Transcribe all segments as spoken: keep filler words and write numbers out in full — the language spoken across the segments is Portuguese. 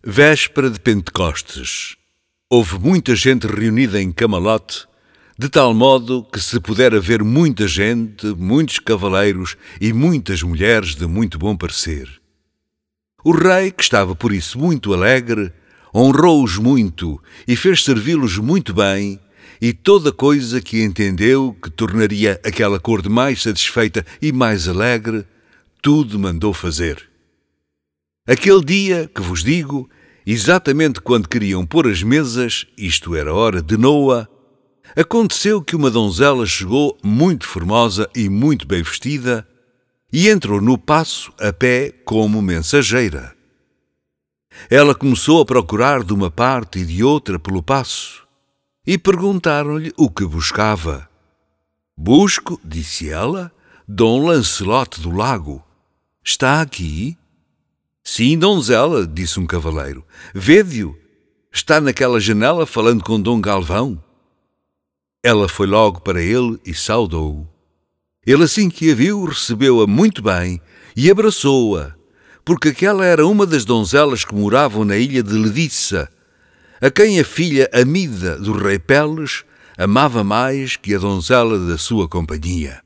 Véspera de Pentecostes. Houve muita gente reunida em Camelot, de tal modo que se pudera ver muita gente, muitos cavaleiros e muitas mulheres de muito bom parecer. O rei, que estava por isso muito alegre, honrou-os muito e fez servi-los muito bem, e toda coisa que entendeu que tornaria aquela corte mais satisfeita e mais alegre, tudo mandou fazer. Aquele dia, que vos digo, exatamente quando queriam pôr as mesas, isto era hora de noa, aconteceu que uma donzela chegou muito formosa e muito bem vestida e entrou no paço a pé como mensageira. Ela começou a procurar de uma parte e de outra pelo paço e perguntaram-lhe o que buscava. «Busco», disse ela, «Dom Lancelote do Lago. Está aqui?» «Sim, donzela», disse um cavaleiro. «Vede-o, está naquela janela falando com Dom Galvão». Ela foi logo para ele e saudou-o. Ele, assim que a viu, recebeu-a muito bem e abraçou-a, porque aquela era uma das donzelas que moravam na ilha de Lediça, a quem a filha Amida do rei Peles amava mais que a donzela da sua companhia.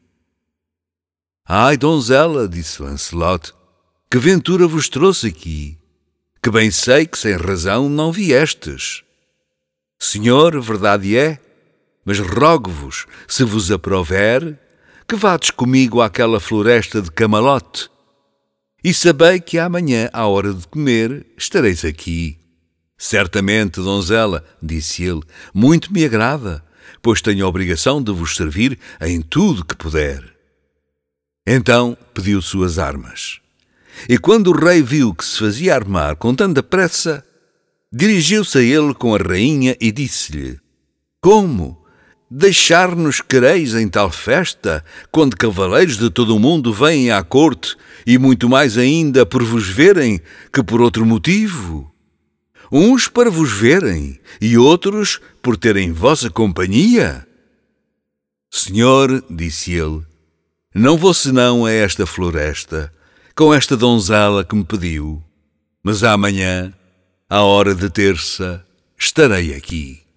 «Ai, donzela», disse Lancelote, «que ventura vos trouxe aqui, que bem sei que sem razão não viestes. Senhor, verdade é, mas rogo-vos, se vos aprouver, que vades comigo àquela floresta de Camelot, e sabei que amanhã, à hora de comer, estareis aqui». «Certamente, donzela», disse ele, «muito me agrada, pois tenho a obrigação de vos servir em tudo que puder». Então pediu suas armas. E quando o rei viu que se fazia armar com tanta pressa, dirigiu-se a ele com a rainha e disse-lhe: «Como? Deixar-nos quereis em tal festa, quando cavaleiros de todo o mundo vêm à corte, e muito mais ainda por vos verem que por outro motivo? Uns para vos verem, e outros por terem vossa companhia?» «Senhor», disse ele, «não vou senão a esta floresta, com esta donzela que me pediu, mas amanhã, à hora de terça, estarei aqui».